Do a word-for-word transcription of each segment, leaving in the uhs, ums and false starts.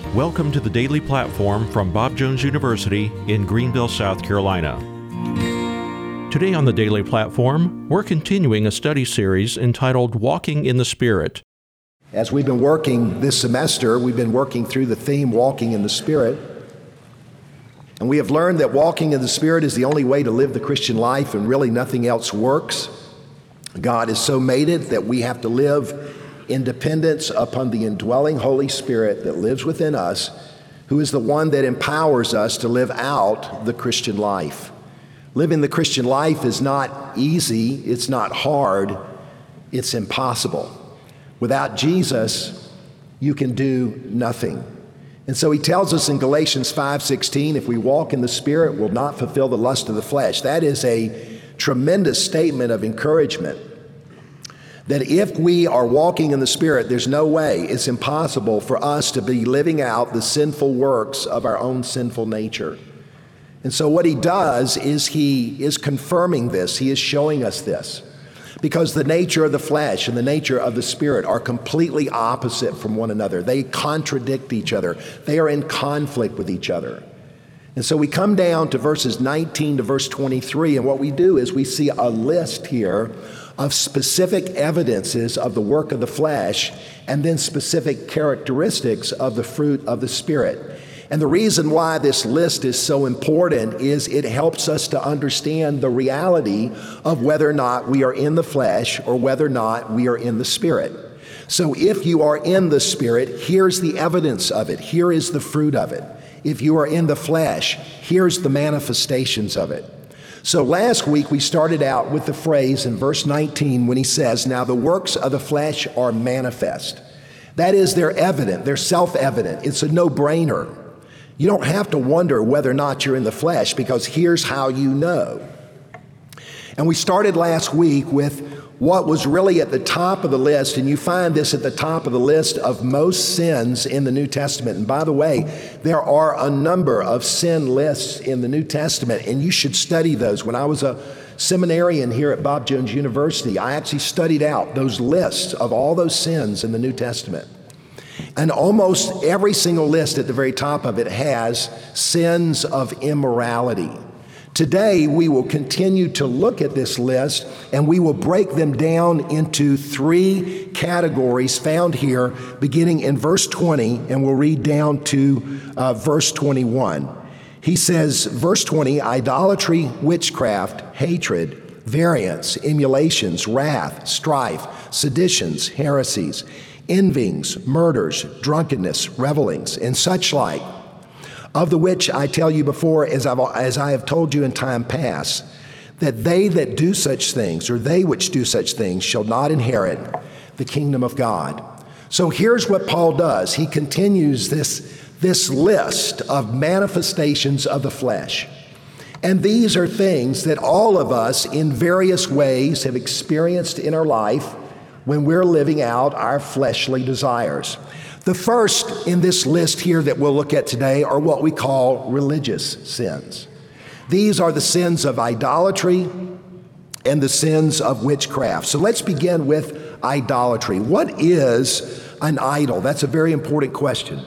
Welcome to the Daily Platform from Bob Jones University in Greenville, South Carolina. Today on the Daily Platform, we're continuing a study series entitled Walking in the Spirit. As we've been working this semester, we've been working through the theme Walking in the Spirit. And we have learned that walking in the Spirit is the only way to live the Christian life, and really nothing else works. God has so made it that we have to live in dependence upon the indwelling Holy Spirit that lives within us, who is the one that empowers us to live out the Christian life. Living the Christian life is not easy, it's not hard, it's impossible. Without Jesus, you can do nothing. And so he tells us in Galatians five sixteen, if we walk in the Spirit, we'll not fulfill the lust of the flesh. That is a tremendous statement of encouragement. That if we are walking in the Spirit, there's no way, it's impossible for us to be living out the sinful works of our own sinful nature. And so what he does is he is confirming this, he is showing us this. Because the nature of the flesh and the nature of the Spirit are completely opposite from one another. They contradict each other. They are in conflict with each other. And so we come down to verses nineteen to verse twenty-three, and what we do is we see a list here of specific evidences of the work of the flesh and then specific characteristics of the fruit of the Spirit. And the reason why this list is so important is it helps us to understand the reality of whether or not we are in the flesh or whether or not we are in the Spirit. So if you are in the Spirit, here's the evidence of it. Here is the fruit of it. If you are in the flesh, here's the manifestations of it. So last week we started out with the phrase in verse nineteen when he says, now the works of the flesh are manifest. That is, they're evident, they're self-evident. It's a no-brainer. You don't have to wonder whether or not you're in the flesh, because here's how you know. And we started last week with what was really at the top of the list, and you find this at the top of the list of most sins in the New Testament. And by the way, there are a number of sin lists in the New Testament, and you should study those. When I was a seminarian here at Bob Jones University, I actually studied out those lists of all those sins in the New Testament. And almost every single list at the very top of it has sins of immorality. Today, we will continue to look at this list, and we will break them down into three categories found here, beginning in verse twenty, and we'll read down to uh, verse twenty-one. He says, verse twenty, idolatry, witchcraft, hatred, variance, emulations, wrath, strife, seditions, heresies, envyings, murders, drunkenness, revelings, and such like, of the which I tell you before, as, I've, as I have told you in time past, that they that do such things, or they which do such things, shall not inherit the kingdom of God. So here's what Paul does. He continues this, this list of manifestations of the flesh. And these are things that all of us in various ways have experienced in our life when we're living out our fleshly desires. The first in this list here that we'll look at today are what we call religious sins. These are the sins of idolatry and the sins of witchcraft. So let's begin with idolatry. What is an idol? That's a very important question.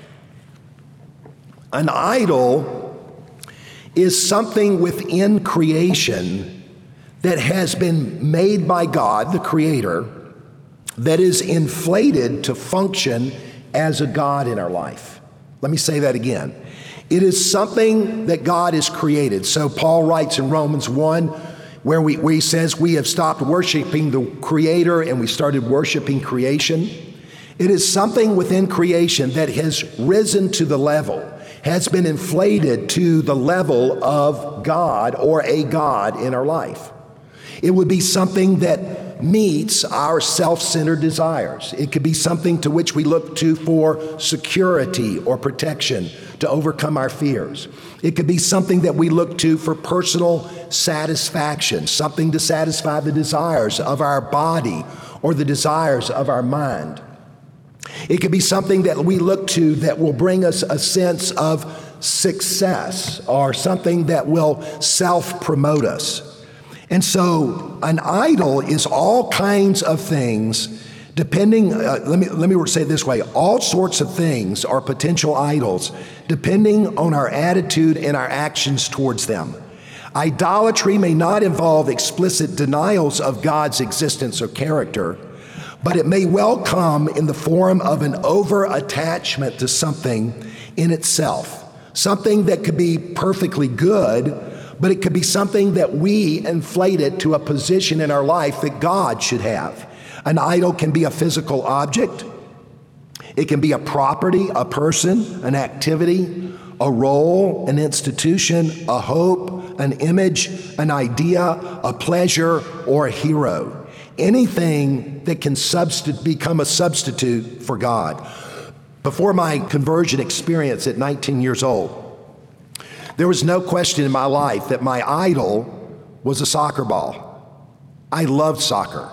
An idol is something within creation that has been made by God, the Creator, that is inflated to function as a God in our life. Let me say that again. It is something that God has created. So Paul writes in Romans one, where, we, where he says we have stopped worshiping the Creator and we started worshiping creation. It is something within creation that has risen to the level, has been inflated to the level of God or a God in our life. It would be something that meets our self-centered desires. It could be something to which we look to for security or protection to overcome our fears. It could be something that we look to for personal satisfaction, something to satisfy the desires of our body or the desires of our mind. It could be something that we look to that will bring us a sense of success or something that will self-promote us. And so an idol is all kinds of things Depending, uh, let me let me say it this way, all sorts of things are potential idols depending on our attitude and our actions towards them. Idolatry may not involve explicit denials of God's existence or character, but it may well come in the form of an over-attachment to something in itself, something that could be perfectly good, but it could be something that we inflated to a position in our life that God should have. An idol can be a physical object. It can be a property, a person, an activity, a role, an institution, a hope, an image, an idea, a pleasure, or a hero. Anything that can substi- become a substitute for God. Before my conversion experience at nineteen years old, there was no question in my life that my idol was a soccer ball. I loved soccer.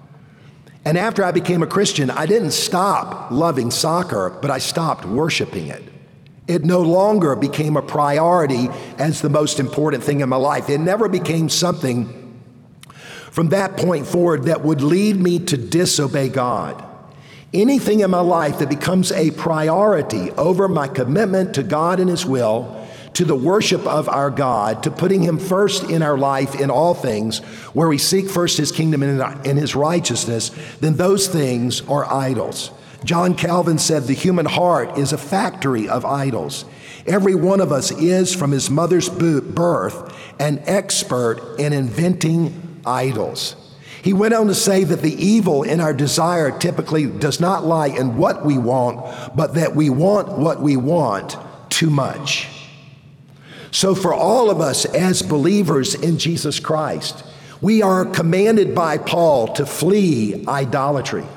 And after I became a Christian, I didn't stop loving soccer, but I stopped worshiping it. It no longer became a priority as the most important thing in my life. It never became something from that point forward that would lead me to disobey God. Anything in my life that becomes a priority over my commitment to God and His will, to the worship of our God, to putting Him first in our life in all things, where we seek first His kingdom and His righteousness, then those things are idols. John Calvin said the human heart is a factory of idols. Every one of us is, from his mother's birth, an expert in inventing idols. He went on to say that the evil in our desire typically does not lie in what we want, but that we want what we want too much. So for all of us as believers in Jesus Christ, we are commanded by Paul to flee idolatry,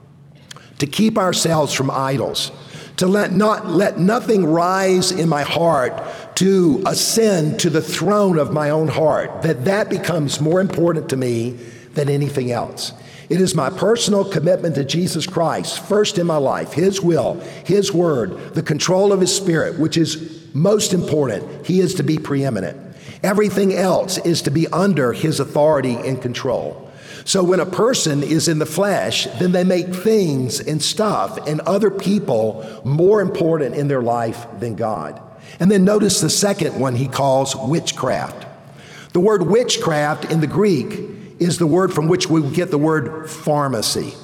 to keep ourselves from idols, to let not let nothing rise in my heart to ascend to the throne of my own heart, that that becomes more important to me than anything else. It is my personal commitment to Jesus Christ, first in my life, His will, His word, the control of His Spirit, which is most important. He is to be preeminent. Everything else is to be under His authority and control. So when a person is in the flesh, then they make things and stuff and other people more important in their life than God. And then notice the second one he calls witchcraft. The word witchcraft in the Greek is the word from which we get the word pharmacy.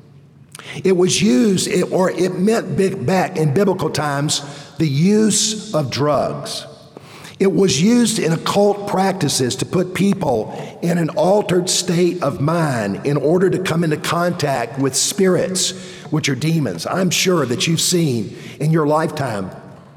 It was used, or it meant back in biblical times, the use of drugs. It was used in occult practices to put people in an altered state of mind in order to come into contact with spirits, which are demons. I'm sure that you've seen in your lifetime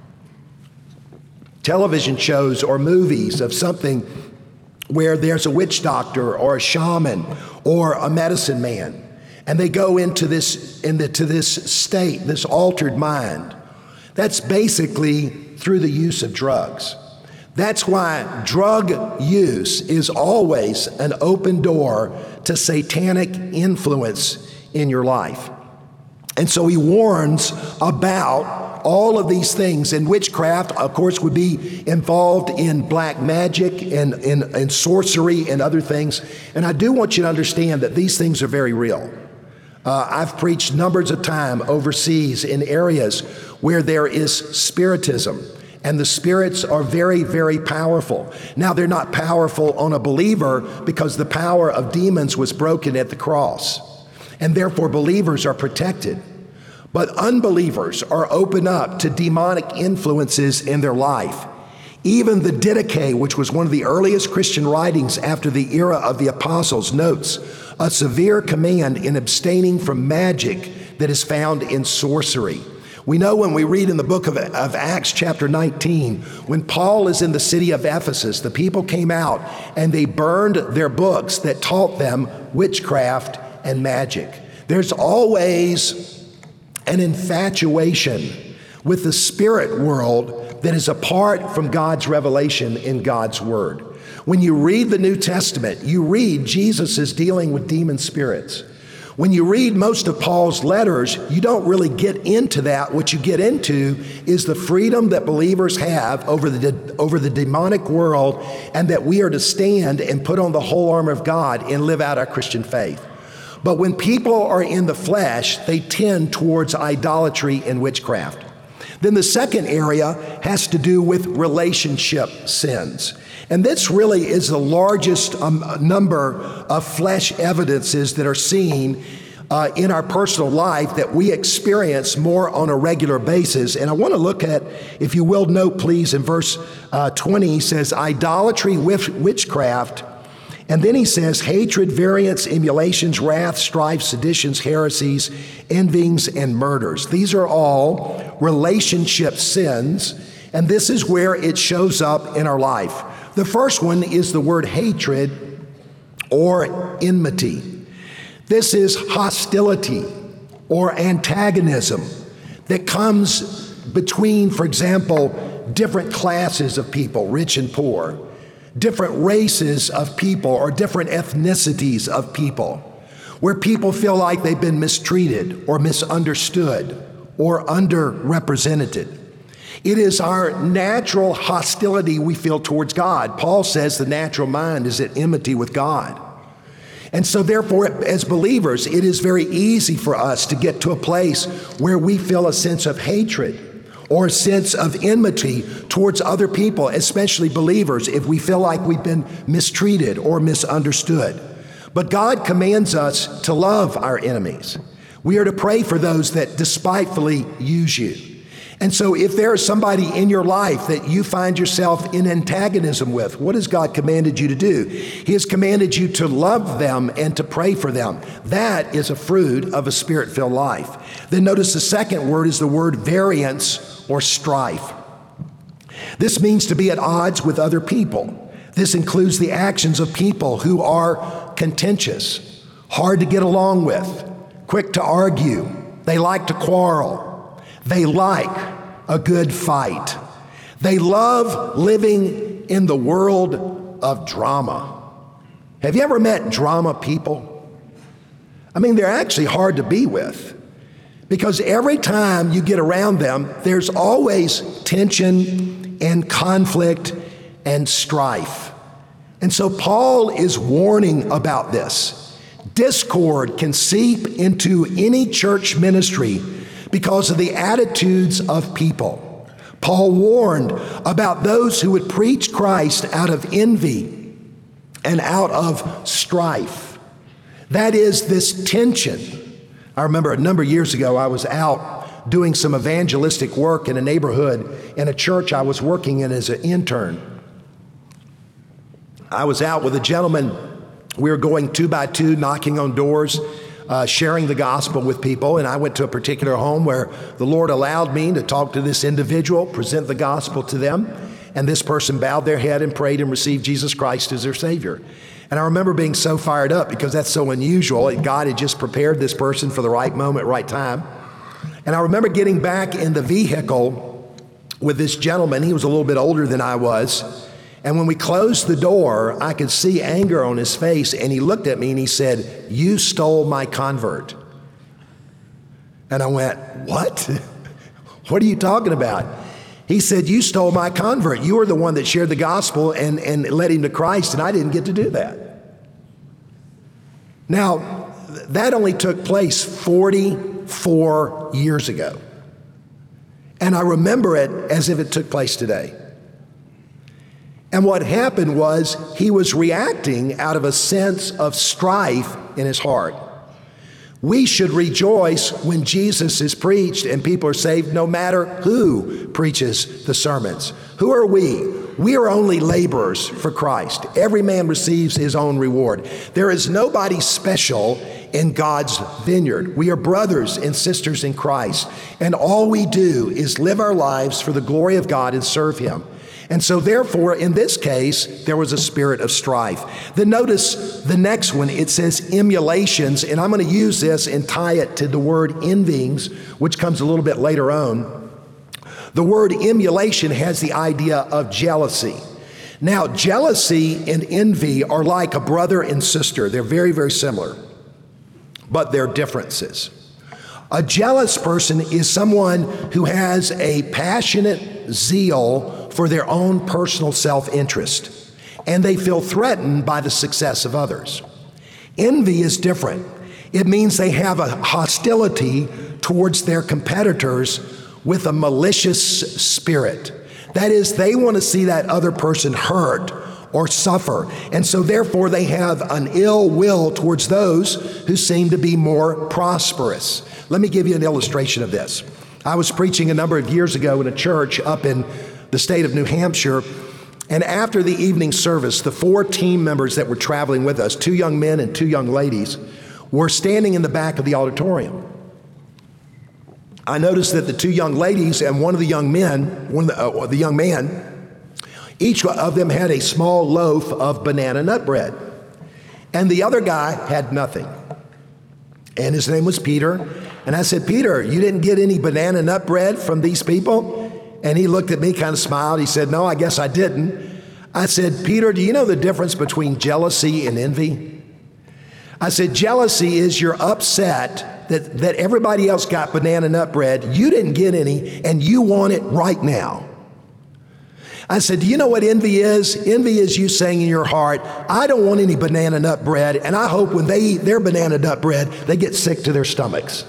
television shows or movies of something where there's a witch doctor or a shaman or a medicine man, and they go into this into this state, this altered mind. That's basically through the use of drugs. That's why drug use is always an open door to satanic influence in your life. And so he warns about all of these things. And witchcraft, of course, would be involved in black magic and, and, and sorcery and other things. And I do want you to understand that these things are very real. Uh, I've preached numbers of time overseas in areas where there is spiritism. And the spirits are very, very powerful. Now, they're not powerful on a believer because the power of demons was broken at the cross. And therefore, believers are protected. But unbelievers are open up to demonic influences in their life. Even the Didache, which was one of the earliest Christian writings after the era of the apostles, notes a severe command in abstaining from magic that is found in sorcery. We know when we read in the book of, of Acts chapter nineteen, when Paul is in the city of Ephesus, the people came out and they burned their books that taught them witchcraft and magic. There's always an infatuation with the spirit world that is apart from God's revelation in God's word. When you read the New Testament, you read Jesus is dealing with demon spirits. When you read most of Paul's letters, you don't really get into that. What you get into is the freedom that believers have over the, over the demonic world, and that we are to stand and put on the whole armor of God and live out our Christian faith. But when people are in the flesh, they tend towards idolatry and witchcraft. Then the second area has to do with relationship sins. And this really is the largest um, number of flesh evidences that are seen uh, in our personal life that we experience more on a regular basis. And I want to look at, if you will, note please, in verse uh, twenty, he says, idolatry, witchcraft. And then he says, hatred, variance, emulations, wrath, strife, seditions, heresies, envyings, and murders. These are all relationship sins, and this is where it shows up in our life. The first one is the word hatred or enmity. This is hostility or antagonism that comes between, for example, different classes of people, rich and poor, different races of people or different ethnicities of people, where people feel like they've been mistreated or misunderstood or underrepresented. It is our natural hostility we feel towards God. Paul says the natural mind is at enmity with God. And so therefore, as believers, it is very easy for us to get to a place where we feel a sense of hatred or a sense of enmity towards other people, especially believers, if we feel like we've been mistreated or misunderstood. But God commands us to love our enemies. We are to pray for those that despitefully use you. And so if there is somebody in your life that you find yourself in antagonism with, what has God commanded you to do? He has commanded you to love them and to pray for them. That is a fruit of a spirit-filled life. Then notice the second word is the word variance or strife. This means to be at odds with other people. This includes the actions of people who are contentious, hard to get along with, quick to argue. They like to quarrel. They like a good fight. They love living in the world of drama. Have you ever met drama people? I mean, they're actually hard to be with because every time you get around them, there's always tension and conflict and strife. And so Paul is warning about this. Discord can seep into any church ministry because of the attitudes of people. Paul warned about those who would preach Christ out of envy and out of strife. That is this tension. I remember a number of years ago, I was out doing some evangelistic work in a neighborhood in a church I was working in as an intern. I was out with a gentleman. We were going two by two, knocking on doors, Uh, sharing the gospel with people, and I went to a particular home where the Lord allowed me to talk to this individual, present the gospel to them, and this person bowed their head and prayed and received Jesus Christ as their Savior. And I remember being so fired up because that's so unusual. God had just prepared this person for the right moment, right time. And I remember getting back in the vehicle with this gentleman. He was a little bit older than I was. And when we closed the door, I could see anger on his face, and he looked at me and he said, "You stole my convert." And I went, "What? What are you talking about?" He said, "You stole my convert. You were the one that shared the gospel and, and led him to Christ, and I didn't get to do that." Now, that only took place forty-four years ago. And I remember it as if it took place today. And what happened was he was reacting out of a sense of strife in his heart. We should rejoice when Jesus is preached and people are saved, no matter who preaches the sermons. Who are we? We are only laborers for Christ. Every man receives his own reward. There is nobody special in God's vineyard. We are brothers and sisters in Christ, and all we do is live our lives for the glory of God and serve him. And so therefore, in this case, there was a spirit of strife. Then notice the next one, it says emulations, and I'm going to use this and tie it to the word envyings, which comes a little bit later on. The word emulation has the idea of jealousy. Now, jealousy and envy are like a brother and sister. They're very, very similar, but they're differences. A jealous person is someone who has a passionate zeal for their own personal self-interest, and they feel threatened by the success of others. Envy is different. It means they have a hostility towards their competitors with a malicious spirit. That is, they want to see that other person hurt or suffer. And so therefore they have an ill will towards those who seem to be more prosperous. Let me give you an illustration of this. I was preaching a number of years ago in a church up in the state of New Hampshire, and after the evening service, the four team members that were traveling with us, two young men and two young ladies, were standing in the back of the auditorium. I noticed that the two young ladies and one of the young men, one of the, uh, the young man, each of them had a small loaf of banana nut bread. And the other guy had nothing. And his name was Peter. And I said, Peter, you didn't get any banana nut bread from these people? And he looked at me, kind of smiled. He said, no, I guess I didn't. I said, Peter, do you know the difference between jealousy and envy? I said, jealousy is you're upset that, that everybody else got banana nut bread, you didn't get any, and you want it right now. I said, do you know what envy is? Envy is you saying in your heart, I don't want any banana nut bread, and I hope when they eat their banana nut bread, they get sick to their stomachs.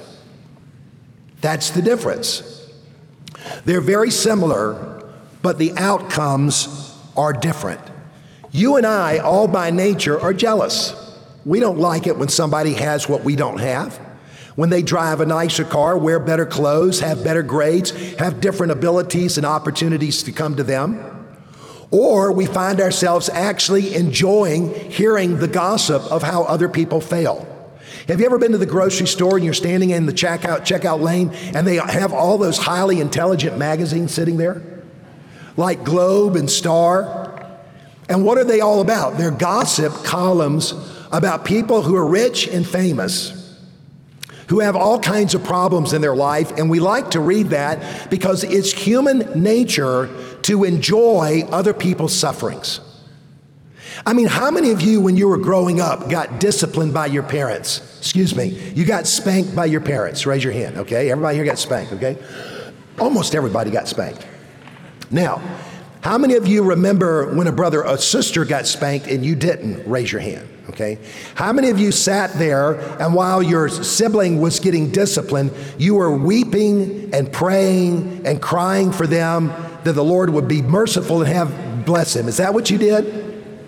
That's the difference. They're very similar, but the outcomes are different. You and I, all by nature, are jealous. We don't like it when somebody has what we don't have. When they drive a nicer car, wear better clothes, have better grades, have different abilities and opportunities to come to them. Or we find ourselves actually enjoying hearing the gossip of how other people fail. Have you ever been to the grocery store and you're standing in the checkout checkout lane and they have all those highly intelligent magazines sitting there? Like Globe and Star. And what are they all about? They're gossip columns about people who are rich and famous, who have all kinds of problems in their life, and we like to read that because it's human nature to enjoy other people's sufferings. I mean, how many of you, when you were growing up, got disciplined by your parents? Excuse me, you got spanked by your parents? Raise your hand, okay? Everybody here got spanked, okay? Almost everybody got spanked. Now, how many of you remember when a brother or sister got spanked and you didn't? Raise your hand, okay? How many of you sat there and while your sibling was getting disciplined, you were weeping and praying and crying for them that the Lord would be merciful and have bless him? Is that what you did?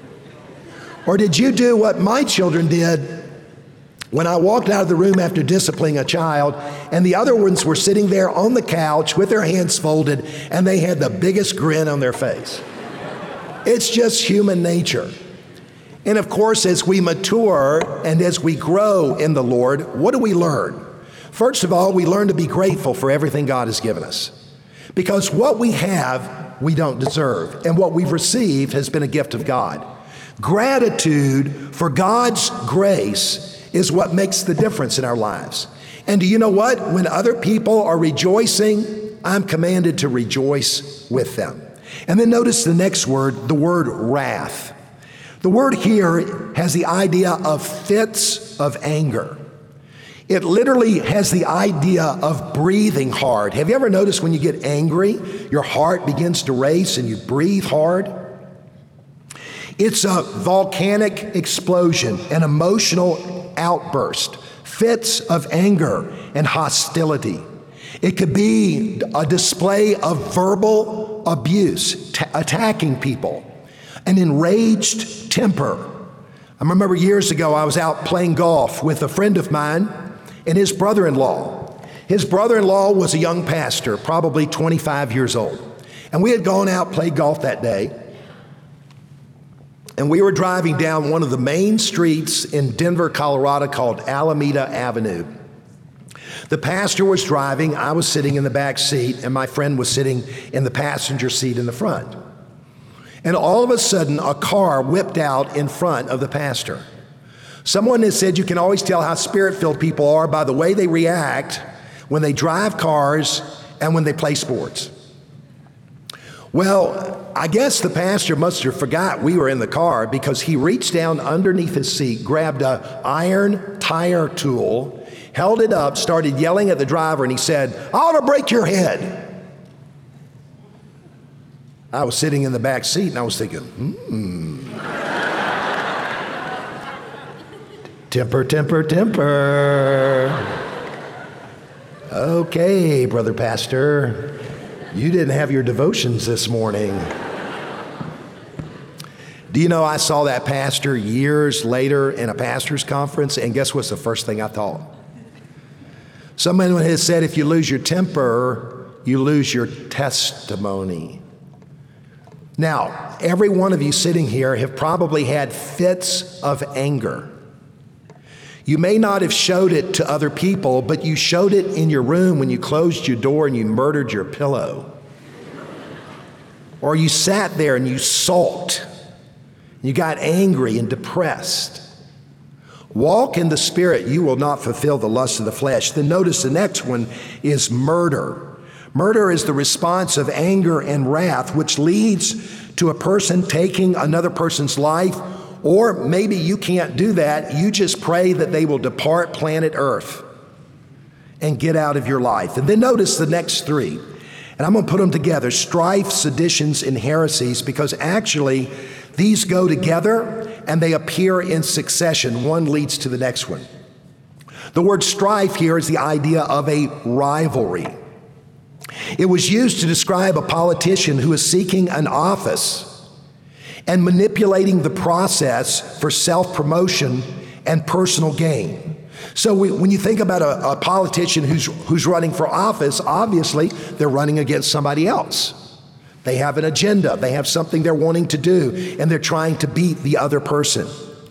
Or did you do what my children did when I walked out of the room after disciplining a child and the other ones were sitting there on the couch with their hands folded and they had the biggest grin on their face? It's just human nature. And of course, as we mature and as we grow in the Lord, what do we learn? First of all, we learn to be grateful for everything God has given us. Because what we have, we don't deserve. And what we've received has been a gift of God. Gratitude for God's grace is what makes the difference in our lives. And do you know what? When other people are rejoicing, I'm commanded to rejoice with them. And then notice the next word, the word wrath. The word here has the idea of fits of anger. It literally has the idea of breathing hard. Have you ever noticed when you get angry, your heart begins to race and you breathe hard? It's a volcanic explosion, an emotional outburst, fits of anger and hostility. It could be a display of verbal abuse, t- attacking people, an enraged temper. I remember years ago I was out playing golf with a friend of mine and his brother-in-law. His brother-in-law was a young pastor, probably twenty-five years old. And we had gone out, played golf that day. And we were driving down one of the main streets in Denver, Colorado called Alameda Avenue. The pastor was driving, I was sitting in the back seat, and my friend was sitting in the passenger seat in the front. And all of a sudden, a car whipped out in front of the pastor. Someone has said you can always tell how spirit-filled people are by the way they react when they drive cars and when they play sports. Well, I guess the pastor must have forgot we were in the car because he reached down underneath his seat, grabbed an iron tire tool, held it up, started yelling at the driver, and he said, I ought to break your head. I was sitting in the back seat and I was thinking, hmm. Temper, temper, temper. Okay, brother pastor, you didn't have your devotions this morning. Do you know I saw that pastor years later in a pastor's conference, and guess what's the first thing I thought? Someone has said if you lose your temper, you lose your testimony. Now, every one of you sitting here have probably had fits of anger. You may not have showed it to other people, but you showed it in your room when you closed your door and you murdered your pillow. Or you sat there and you sulked. You got angry and depressed. Walk in the Spirit, you will not fulfill the lust of the flesh. Then notice the next one is murder. Murder is the response of anger and wrath, which leads to a person taking another person's life, or maybe you can't do that. You just pray that they will depart planet Earth and get out of your life. And then notice the next three. And I'm going to put them together: strife, seditions, and heresies, because actually these go together and they appear in succession. One leads to the next one. The word strife here is the idea of a rivalry. It was used to describe a politician who is seeking an office and manipulating the process for self-promotion and personal gain. So we, when you think about a, a politician who's, who's running for office, obviously they're running against somebody else. They have an agenda, they have something they're wanting to do, and they're trying to beat the other person.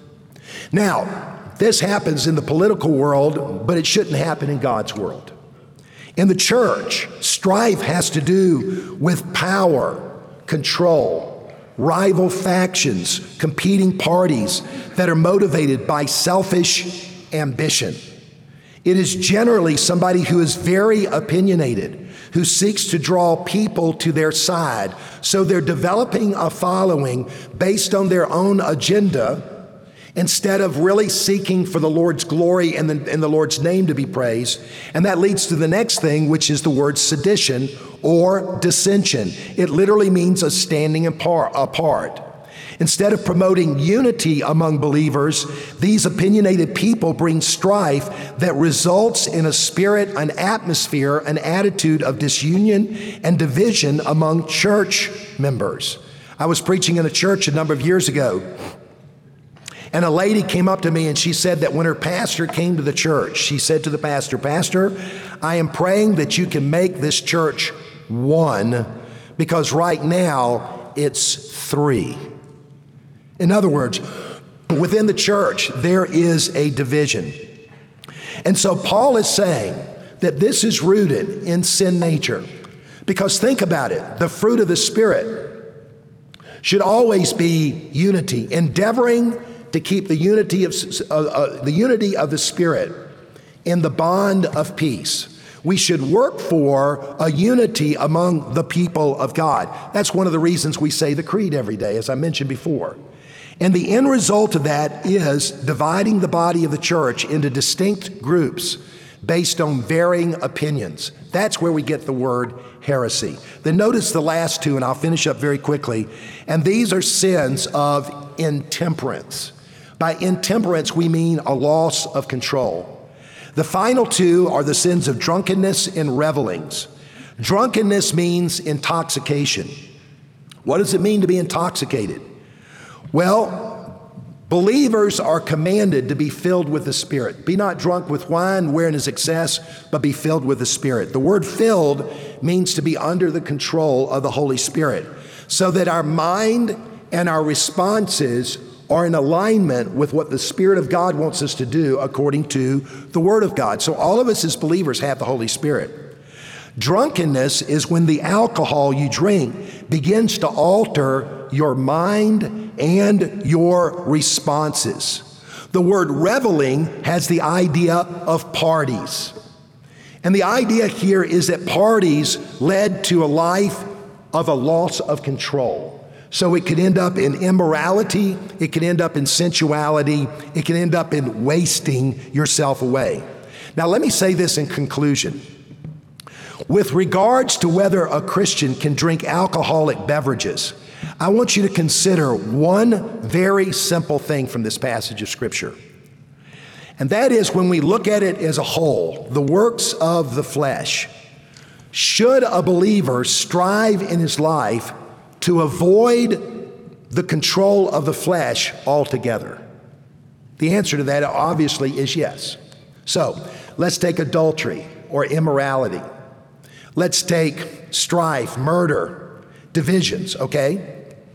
Now, this happens in the political world, but it shouldn't happen in God's world. In the church, strife has to do with power, control, rival factions, competing parties that are motivated by selfish ambition. It is generally somebody who is very opinionated, who seeks to draw people to their side. So they're developing a following based on their own agenda instead of really seeking for the Lord's glory and the, and the Lord's name to be praised. And that leads to the next thing, which is the word sedition or dissension. It literally means a standing apart. Instead of promoting unity among believers, these opinionated people bring strife that results in a spirit, an atmosphere, an attitude of disunion and division among church members. I was preaching in a church a number of years ago, and a lady came up to me and she said that when her pastor came to the church, she said to the pastor, "Pastor, I am praying that you can make this church one, because right now it's three." In other words, within the church, there is a division. And so Paul is saying that this is rooted in sin nature. Because think about it, the fruit of the Spirit should always be unity, endeavoring to keep the unity of, uh, uh, the unity of the Spirit in the bond of peace. We should work for a unity among the people of God. That's one of the reasons we say the creed every day, as I mentioned before. And the end result of that is dividing the body of the church into distinct groups based on varying opinions. That's where we get the word heresy. Then notice the last two, and I'll finish up very quickly. And these are sins of intemperance. By intemperance, we mean a loss of control. The final two are the sins of drunkenness and revelings. Drunkenness means intoxication. What does it mean to be intoxicated? Well, believers are commanded to be filled with the Spirit. Be not drunk with wine wherein is excess, but be filled with the Spirit. The word filled means to be under the control of the Holy Spirit, so that our mind and our responses are in alignment with what the Spirit of God wants us to do according to the Word of God. So all of us as believers have the Holy Spirit. Drunkenness is when the alcohol you drink begins to alter your mind and your responses. The word reveling has the idea of parties. And the idea here is that parties led to a life of a loss of control. So it could end up in immorality, it could end up in sensuality, it can end up in wasting yourself away. Now let me say this in conclusion. With regards to whether a Christian can drink alcoholic beverages, I want you to consider one very simple thing from this passage of Scripture. And that is when we look at it as a whole, the works of the flesh. Should a believer strive in his life to avoid the control of the flesh altogether? The answer to that obviously is yes. So let's take adultery or immorality. Let's take strife, murder, divisions, okay?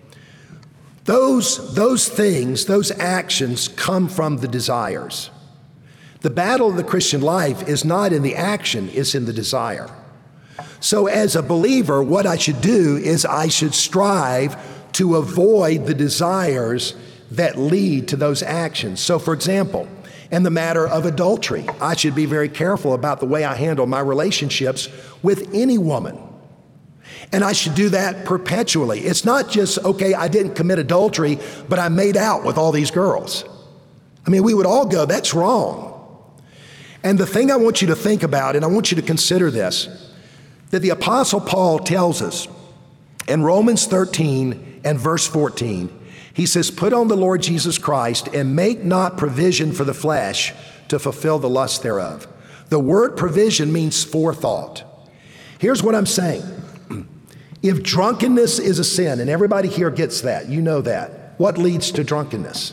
Those, those things, those actions come from the desires. The battle of the Christian life is not in the action, it's in the desire. So as a believer, what I should do is I should strive to avoid the desires that lead to those actions. So for example, in the matter of adultery, I should be very careful about the way I handle my relationships with any woman. And I should do that perpetually. It's not just, okay, I didn't commit adultery, but I made out with all these girls. I mean, we would all go, that's wrong. And the thing I want you to think about, and I want you to consider this, that the Apostle Paul tells us in Romans thirteen and verse fourteen, he says, put on the Lord Jesus Christ and make not provision for the flesh to fulfill the lust thereof. The word provision means forethought. Here's what I'm saying. If drunkenness is a sin, and everybody here gets that, you know that, what leads to drunkenness?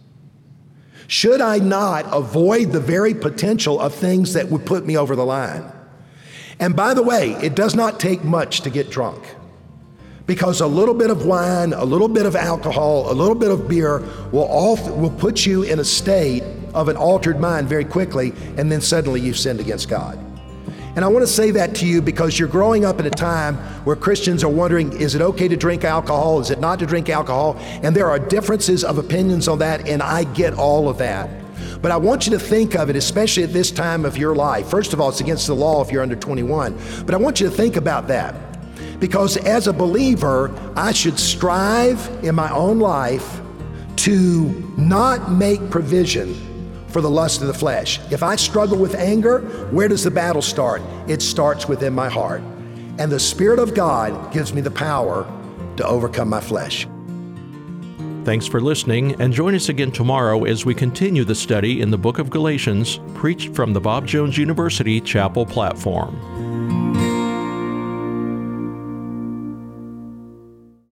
Should I not avoid the very potential of things that would put me over the line? And by the way, it does not take much to get drunk, because a little bit of wine, a little bit of alcohol, a little bit of beer will all will put you in a state of an altered mind very quickly, and then suddenly you've sinned against God. And I want to say that to you because you're growing up in a time where Christians are wondering, is it okay to drink alcohol? Is it not to drink alcohol? And there are differences of opinions on that, and I get all of that. But I want you to think of it, especially at this time of your life. First of all, it's against the law if you're under twenty-one. But I want you to think about that. Because as a believer, I should strive in my own life to not make provision for the lust of the flesh. If I struggle with anger, where does the battle start? It starts within my heart. And the Spirit of God gives me the power to overcome my flesh. Thanks for listening, and join us again tomorrow as we continue the study in the book of Galatians, preached from the Bob Jones University Chapel platform.